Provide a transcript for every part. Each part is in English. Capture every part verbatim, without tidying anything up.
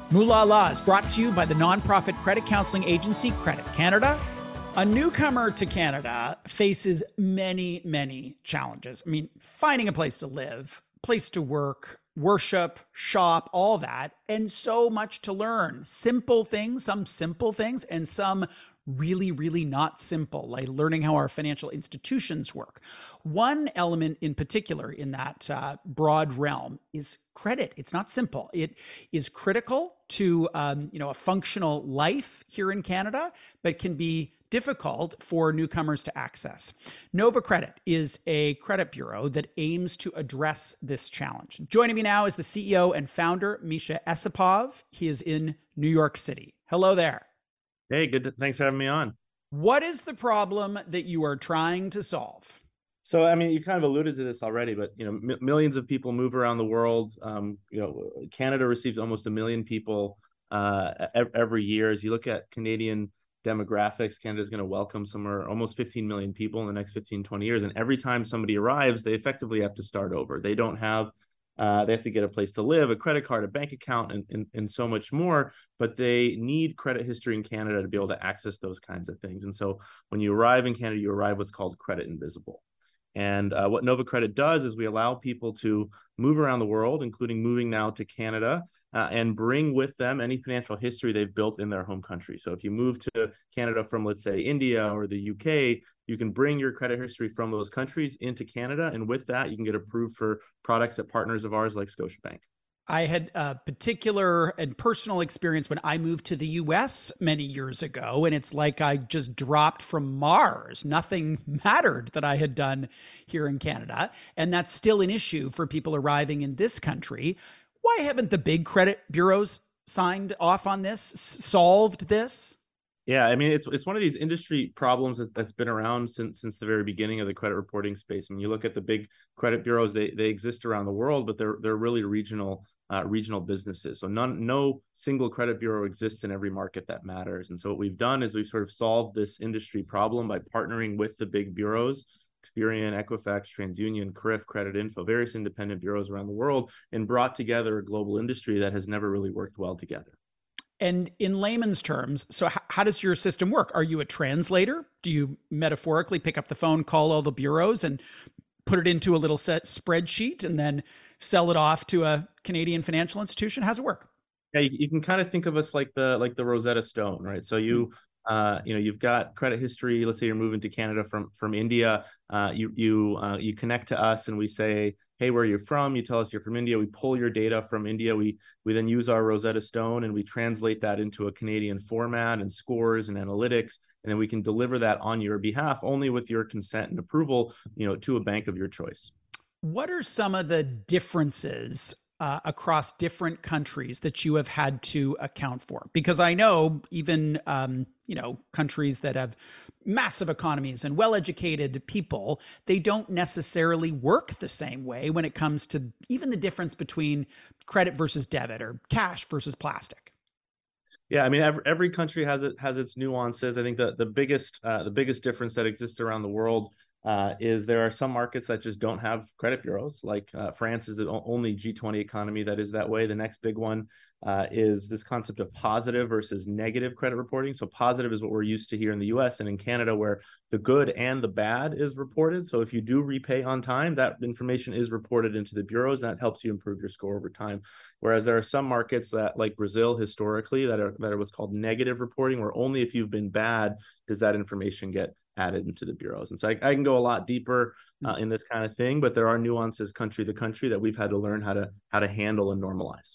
Moolah Law is brought to you by the nonprofit credit counseling agency Credit Canada. A newcomer to Canada faces many, many challenges. I mean, finding a place to live, place to work, worship, shop, all that, and so much to learn. Simple things, some simple things, and some really, really not simple, like learning how our financial institutions work. One element in particular in that uh, broad realm is credit. It's not simple. It is critical to um, you know, a functional life here in Canada, but can be difficult for newcomers to access. Nova Credit is a credit bureau that aims to address this challenge. Joining me now is the C E O and founder, Misha Esipov. He is in New York City. Hello there. Hey, good. To, thanks for having me on. What is the problem that you are trying to solve? So, I mean, you kind of alluded to this already, but, you know, m- millions of people move around the world. Um, you know, Canada receives almost a million people uh, every year. As you look at Canadian demographics, Canada is going to welcome somewhere almost fifteen million people in the next fifteen, twenty years. And every time somebody arrives, they effectively have to start over. They don't have Uh, they have to get a place to live, a credit card, a bank account, and, and, and so much more. But they need credit history in Canada to be able to access those kinds of things. And so when you arrive in Canada, you arrive what's called credit invisible. And uh, what Nova Credit does is we allow people to move around the world, including moving now to Canada, uh, and bring with them any financial history they've built in their home country. So if you move to Canada from, let's say, India or the U K, you can bring your credit history from those countries into Canada. And with that, you can get approved for products at partners of ours like Scotiabank. I had a particular and personal experience when I moved to the U S many years ago, and it's like I just dropped from Mars. Nothing mattered that I had done here in Canada, and that's still an issue for people arriving in this country. Why haven't the big credit bureaus signed off on this, solved this? Yeah, I mean, it's it's one of these industry problems that, that's been around since since the very beginning of the credit reporting space. I mean, you look at the big credit bureaus; they they exist around the world, but they're they're really regional uh, regional businesses. So none no single credit bureau exists in every market that matters. And so what we've done is we've sort of solved this industry problem by partnering with the big bureaus. Experian, Equifax, TransUnion, C R I F, Credit Info, various independent bureaus around the world, and brought together a global industry that has never really worked well together. And in layman's terms, so h- how does your system work? Are you a translator? Do you metaphorically pick up the phone, call all the bureaus, and put it into a little set spreadsheet and then sell it off to a Canadian financial institution? How's it work? Yeah, you, you can kind of think of us like the like the Rosetta Stone, right? So you uh, you know, you've got credit history. Let's say you're moving to Canada from from India. Uh, you you uh, you connect to us, and we say, hey, where are you from? You tell us you're from India. We pull your data from India. We we then use our Rosetta Stone and we translate that into a Canadian format and scores and analytics, and then we can deliver that on your behalf, only with your consent and approval, you know, to a bank of your choice. What are some of the differences uh, across different countries that you have had to account for? Because I know even um, you know, countries that have massive economies and well-educated people, they don't necessarily work the same way when it comes to even the difference between credit versus debit or cash versus plastic. Yeah, I mean, every, every country has it has its nuances. I think the the biggest uh, the biggest difference that exists around the world uh, is there are some markets that just don't have credit bureaus. Like uh, France is the only G twenty economy that is that way. The next big one uh, is this concept of positive versus negative credit reporting. So positive is what we're used to here in the U S and in Canada, where the good and the bad is reported. So if you do repay on time, that information is reported into the bureaus, and that helps you improve your score over time. Whereas there are some markets that, like Brazil historically, that are that are what's called negative reporting, where only if you've been bad does that information get added into the bureaus. And so I, I can go a lot deeper uh, in this kind of thing, but there are nuances country to country that we've had to learn how to how to handle and normalize.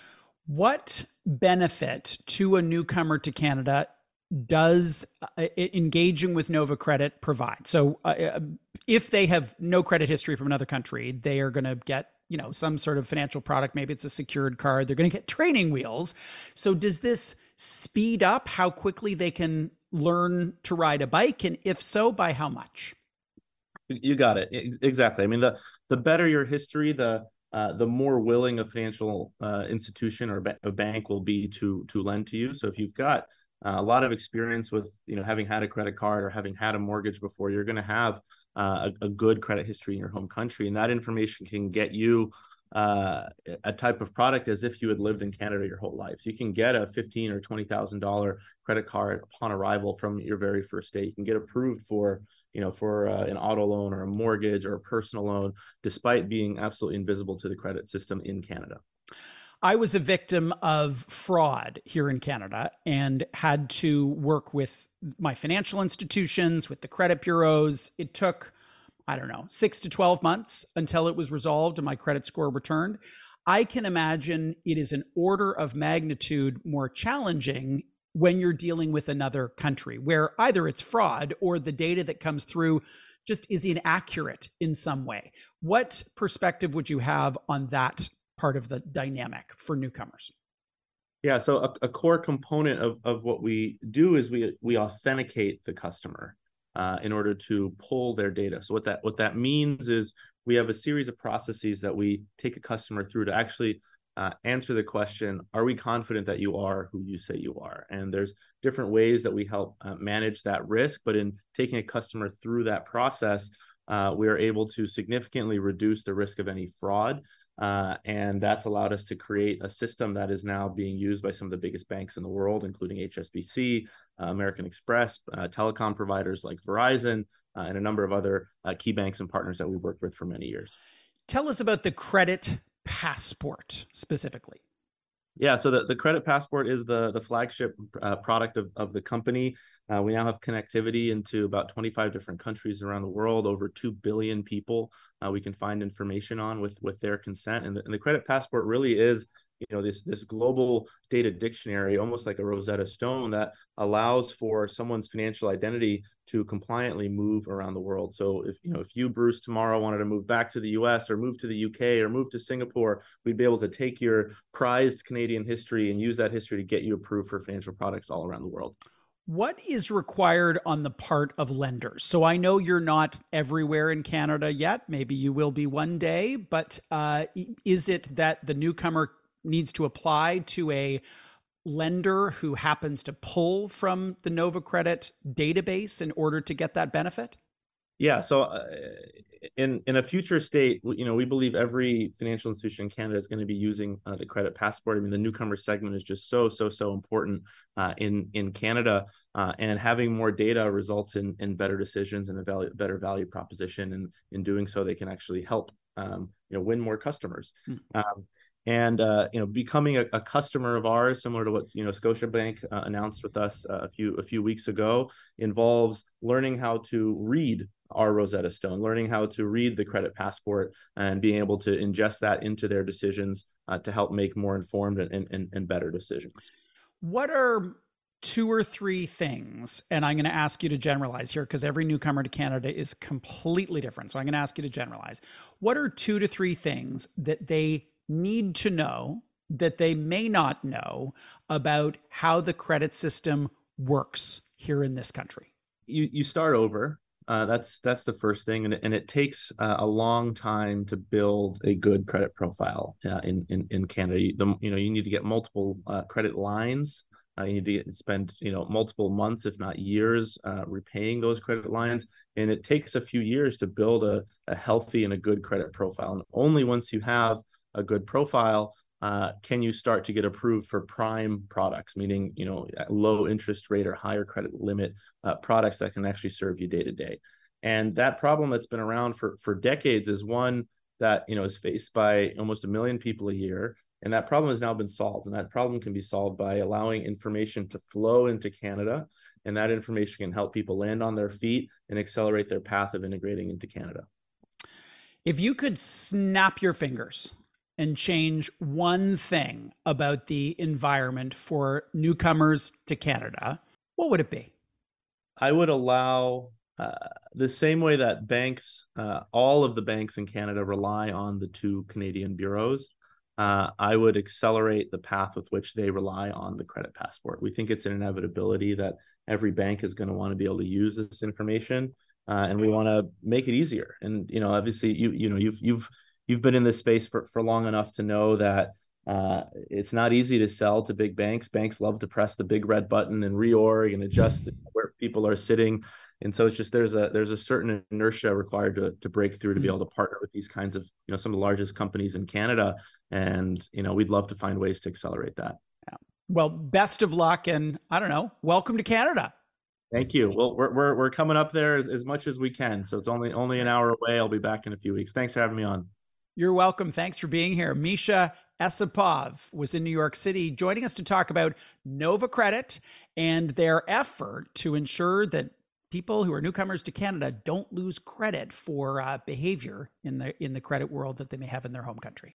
What benefit to a newcomer to Canada does uh, engaging with Nova Credit provide? So uh, if they have no credit history from another country, they are going to get, you know, some sort of financial product. Maybe it's a secured card. They're going to get training wheels. So does this speed up how quickly they can learn to ride a bike? And if so, by how much? You got it. Exactly. I mean, the the better your history, the uh, the more willing a financial uh, institution or a bank will be to to lend to you. So if you've got uh, a lot of experience with, you know, having had a credit card or having had a mortgage before, you're going to have uh, a, a good credit history in your home country, and that information can get you uh, a type of product as if you had lived in Canada your whole life. So you can get a fifteen or twenty thousand dollar credit card upon arrival from your very first day. You can get approved for, you know, for uh, an auto loan or a mortgage or a personal loan, despite being absolutely invisible to the credit system in Canada. I was a victim of fraud here in Canada and had to work with my financial institutions, with the credit bureaus. It took, I don't know, six to twelve months until it was resolved and my credit score returned. I can imagine it is an order of magnitude more challenging when you're dealing with another country where either it's fraud or the data that comes through just is inaccurate in some way. What perspective would you have on that part of the dynamic for newcomers? Yeah, so a, a core component of, of what we do is we we authenticate the customer uh, in order to pull their data. So what that what that means is we have a series of processes that we take a customer through to actually uh, answer the question, are we confident that you are who you say you are? And there's different ways that we help uh, manage that risk, but in taking a customer through that process, uh, we are able to significantly reduce the risk of any fraud. Uh, and that's allowed us to create a system that is now being used by some of the biggest banks in the world, including H S B C, uh, American Express, uh, telecom providers like Verizon, uh, and a number of other uh, key banks and partners that we've worked with for many years. Tell us about the Credit Passport specifically. Yeah, so the, the Credit Passport is the, the flagship uh, product of, of the company. Uh, we now have connectivity into about twenty-five different countries around the world, over two billion people uh, we can find information on with, with their consent. And the, and the Credit Passport really is, you know, this, this global data dictionary, almost like a Rosetta Stone, that allows for someone's financial identity to compliantly move around the world. So if, you know, if you, Bruce, tomorrow wanted to move back to the U S or move to the U K or move to Singapore, we'd be able to take your prized Canadian history and use that history to get you approved for financial products all around the world. What is required on the part of lenders? So I know you're not everywhere in Canada yet. Maybe you will be one day, but uh, is it that the newcomer needs to apply to a lender who happens to pull from the Nova Credit database in order to get that benefit? Yeah, so uh, in in a future state, you know, we believe every financial institution in Canada is going to be using uh, the Credit Passport. I mean, the newcomer segment is just so so so important uh, in in Canada, uh, and having more data results in in better decisions and a value, better value proposition. And in doing so, they can actually help um, you know win more customers. Mm. Um, And uh, you know, becoming a, a customer of ours, similar to what you know Scotiabank uh, announced with us uh, a few a few weeks ago, involves learning how to read our Rosetta Stone, learning how to read the Credit Passport, and being able to ingest that into their decisions uh, to help make more informed and, and, and better decisions. What are two or three things, and I'm going to ask you to generalize here because every newcomer to Canada is completely different. So I'm going to ask you to generalize. What are two to three things that they need to know that they may not know about how the credit system works here in this country? You you start over. Uh, that's that's the first thing, and, and it takes uh, a long time to build a good credit profile uh, in, in in Canada. You, the, you know you need to get multiple uh, credit lines. Uh, you need to get, spend you know multiple months, if not years, uh, repaying those credit lines, and it takes a few years to build a, a healthy and a good credit profile. And only once you have a good profile, uh, can you start to get approved for prime products, meaning, you know, low interest rate or higher credit limit uh, products that can actually serve you day to day. And that problem that's been around for, for decades is one that, you know, is faced by almost a million people a year. And that problem has now been solved. And that problem can be solved by allowing information to flow into Canada. And that information can help people land on their feet and accelerate their path of integrating into Canada. If you could snap your fingers and change one thing about the environment for newcomers to Canada, what would it be? I would allow uh, the same way that banks, uh, all of the banks in Canada rely on the two Canadian bureaus. Uh, I would accelerate the path with which they rely on the Credit Passport. We think it's an inevitability that every bank is going to want to be able to use this information, uh, and we want to make it easier. And you know, obviously, you you know, you've you've You've been in this space for, for long enough to know that uh, it's not easy to sell to big banks. Banks love to press the big red button and reorg and adjust where people are sitting. And so it's just there's a there's a certain inertia required to to break through to be able to partner with these kinds of, you know, some of the largest companies in Canada. And, you know, we'd love to find ways to accelerate that. Yeah. Well, best of luck, and I don't know, welcome to Canada. Thank you. Well, we're we're we're coming up there as, as much as we can. So it's only only an hour away. I'll be back in a few weeks. Thanks for having me on. You're welcome. Thanks for being here. Misha Esipov was in New York City joining us to talk about Nova Credit and their effort to ensure that people who are newcomers to Canada don't lose credit for uh, behavior in the in the credit world that they may have in their home country.